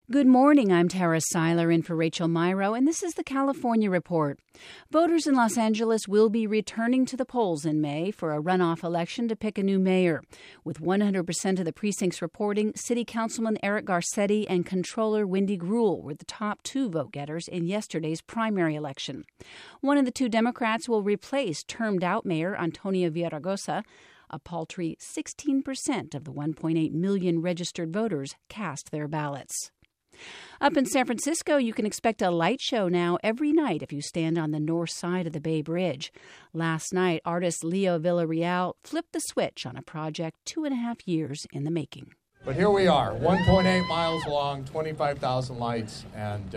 Good morning, I'm Tara Seiler in for Rachel Myrow, and this is the California Report. Voters in Los Angeles will be returning to the polls in May for a runoff election to pick a new mayor. With 100% of the precincts reporting, City Councilman Eric Garcetti and Controller Wendy Gruhl were the top two vote-getters in yesterday's primary election. One of the two Democrats will replace termed-out Mayor Antonio Villaraigosa. A paltry 16% of the 1.8 million registered voters cast their ballots. Up in San Francisco, you can expect a light show now every night if you stand on the north side of the Bay Bridge. Last night, artist Leo Villarreal flipped the switch on a project 2.5 years in the making. But here we are, 1.8 miles long, 25,000 lights, and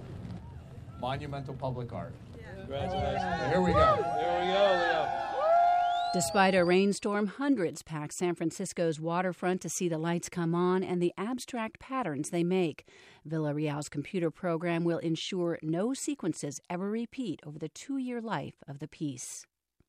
monumental public art. Congratulations. So here we go. There we go, Leo. Despite a rainstorm, hundreds packed San Francisco's waterfront to see the lights come on and the abstract patterns they make. Villarreal's computer program will ensure no sequences ever repeat over the 2-year life of the piece.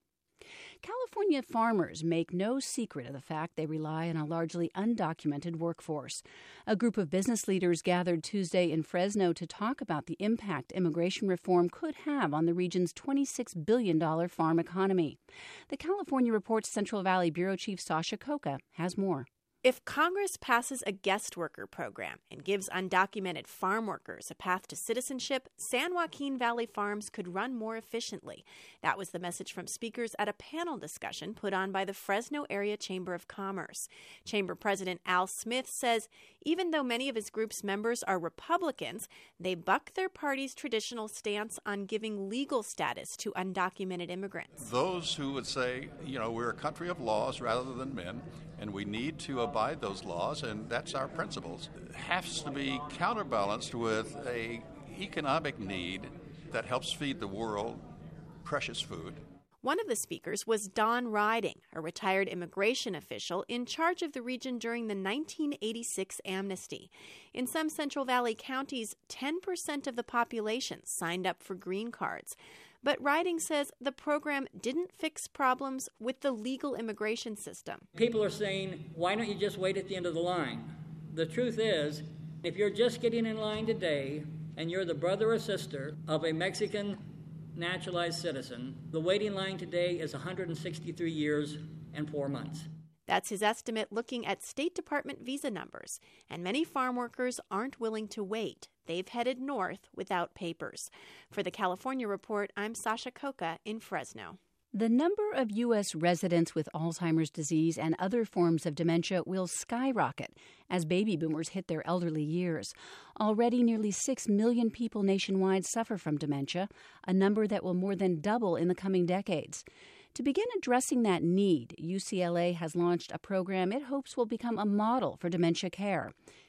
California farmers make no secret of the fact they rely on a largely undocumented workforce. A group of business leaders gathered Tuesday in Fresno to talk about the impact immigration reform could have on the region's $26 billion farm economy. The California Report's Central Valley Bureau Chief Sasha Khokha has more. If Congress passes a guest worker program and gives undocumented farm workers a path to citizenship, San Joaquin Valley farms could run more efficiently. That was the message from speakers at a panel discussion put on by the Fresno Area Chamber of Commerce. Chamber President Al Smith says even though many of his group's members are Republicans, they buck their party's traditional stance on giving legal status to undocumented immigrants. Those who would say, we're a country of laws rather than men, and we need to abide those laws, and that's our principles. It has to be counterbalanced with an economic need that helps feed the world precious food. One of the speakers was Don Riding, a retired immigration official in charge of the region during the 1986 amnesty. In some Central Valley counties, 10% of the population signed up for green cards. But Riding says the program didn't fix problems with the legal immigration system. People are saying, why don't you just wait at the end of the line? The truth is, if you're just getting in line today and you're the brother or sister of a Mexican naturalized citizen, the waiting line today is 163 years and 4 months. That's his estimate looking at State Department visa numbers, and many farm workers aren't willing to wait. They've headed north without papers. For the California Report, I'm Sasha Khokha in Fresno. The number of U.S. residents with Alzheimer's disease and other forms of dementia will skyrocket as baby boomers hit their elderly years. Already, nearly 6 million people nationwide suffer from dementia, a number that will more than double in the coming decades. To begin addressing that need, UCLA has launched a program it hopes will become a model for dementia care.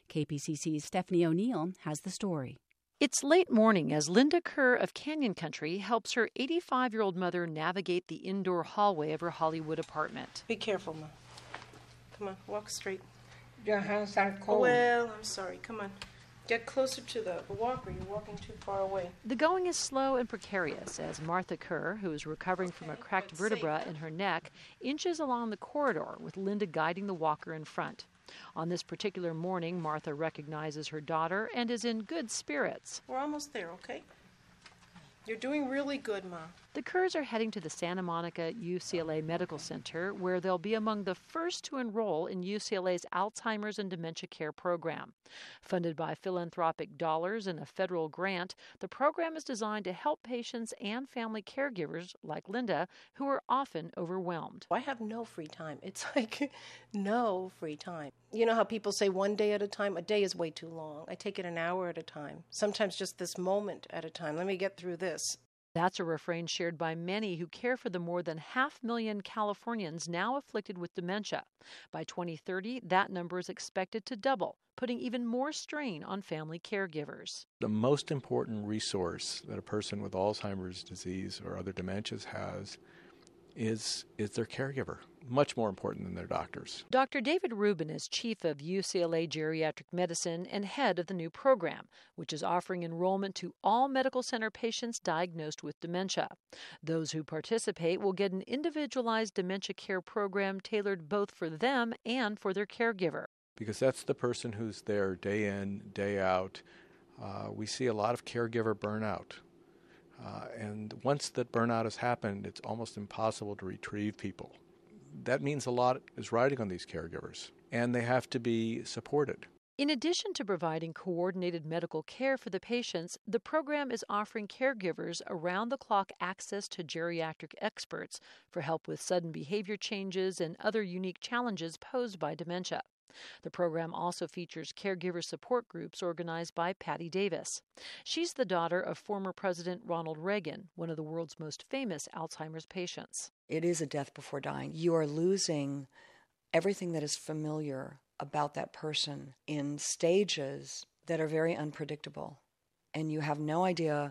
KPCC's Stephanie O'Neill has the story. It's late morning as Linda Kerr of Canyon Country helps her 85-year-old mother navigate the indoor hallway of her Hollywood apartment. Be careful, Ma. Come on, walk straight. Your hands are cold. Well, I'm sorry. Come on. Get closer to the walker. You're walking too far away. The going is slow and precarious as Martha Kerr, who is recovering from a cracked vertebra in her neck, inches along the corridor with Linda guiding the walker in front. On this particular morning, Martha recognizes her daughter and is in good spirits. We're almost there, okay? You're doing really good, Ma. The Kerrs are heading to the Santa Monica UCLA Medical Center, where they'll be among the first to enroll in UCLA's Alzheimer's and Dementia Care program. Funded by philanthropic dollars and a federal grant, the program is designed to help patients and family caregivers like Linda, who are often overwhelmed. I have no free time. It's like no free time. You know how people say one day at a time? A day is way too long. I take it an hour at a time, sometimes just this moment at a time. Let me get through this. That's a refrain shared by many who care for the more than 500,000 Californians now afflicted with dementia. By 2030, that number is expected to double, putting even more strain on family caregivers. The most important resource that a person with Alzheimer's disease or other dementias has is their caregiver, much more important than their doctors. Dr. David Rubin is chief of UCLA Geriatric Medicine and head of the new program, which is offering enrollment to all medical center patients diagnosed with dementia. Those who participate will get an individualized dementia care program tailored both for them and for their caregiver. because that's the person who's there day in, day out. We see a lot of caregiver burnout. And once that burnout has happened, it's almost impossible to retrieve people. That means a lot is riding on these caregivers, and they have to be supported. In addition to providing coordinated medical care for the patients, the program is offering caregivers around-the-clock access to geriatric experts for help with sudden behavior changes and other unique challenges posed by dementia. The program also features caregiver support groups organized by Patty Davis. She's the daughter of former President Ronald Reagan, one of the world's most famous Alzheimer's patients. It is a death before dying. You are losing everything that is familiar about that person in stages that are very unpredictable. And you have no idea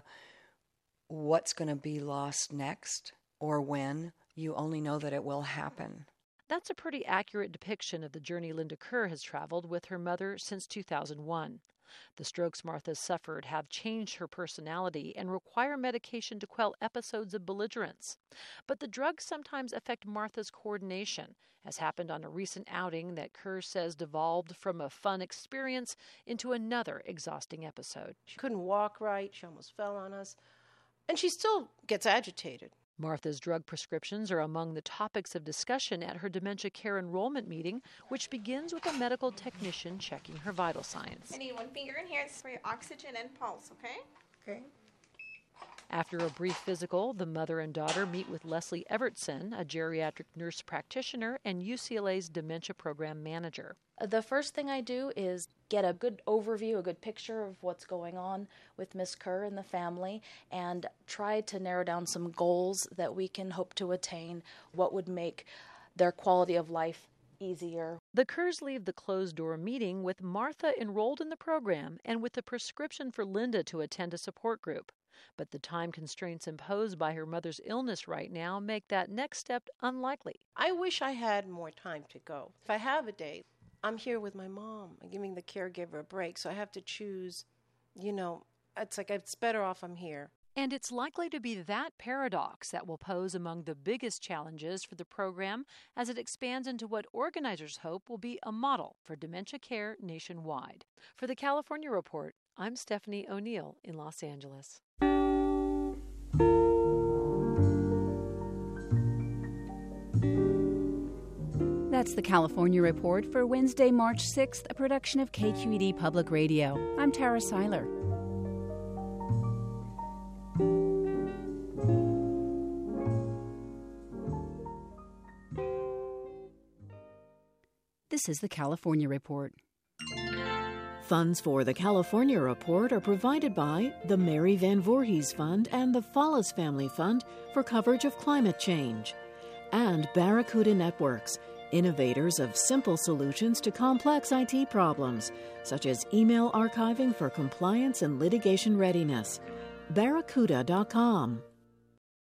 what's going to be lost next or when. You only know that it will happen. That's a pretty accurate depiction of the journey Linda Kerr has traveled with her mother since 2001. The strokes Martha suffered have changed her personality and require medication to quell episodes of belligerence. But the drugs sometimes affect Martha's coordination, as happened on a recent outing that Kerr says devolved from a fun experience into another exhausting episode. She couldn't walk right. She almost fell on us. And she still gets agitated. Martha's drug prescriptions are among the topics of discussion at her dementia care enrollment meeting, which begins with a medical technician checking her vital signs. I need one finger in here. It's for your oxygen and pulse, okay? Okay. After a brief physical, the mother and daughter meet with Leslie Evertson, a geriatric nurse practitioner and UCLA's dementia program manager. The first thing I do is get a good overview, a good picture of what's going on with Miss Kerr and the family, and try to narrow down some goals that we can hope to attain, what would make their quality of life easier. The Kerrs leave the closed-door meeting with Martha enrolled in the program and with a prescription for Linda to attend a support group. But the time constraints imposed by her mother's illness right now make that next step unlikely. I wish I had more time to go. If I have a day, I'm here with my mom. I'm giving the caregiver a break, so I have to choose, it's like it's better off I'm here. And it's likely to be that paradox that will pose among the biggest challenges for the program as it expands into what organizers hope will be a model for dementia care nationwide. For the California Report, I'm Stephanie O'Neill in Los Angeles. That's the California Report for Wednesday, March 6th, a production of KQED Public Radio. I'm Tara Seiler. This is the California Report. Funds for the California Report are provided by the Mary Van Voorhees Fund and the Follis Family Fund for coverage of climate change, and Barracuda Networks, innovators of simple solutions to complex IT problems, such as email archiving for compliance and litigation readiness. Barracuda.com.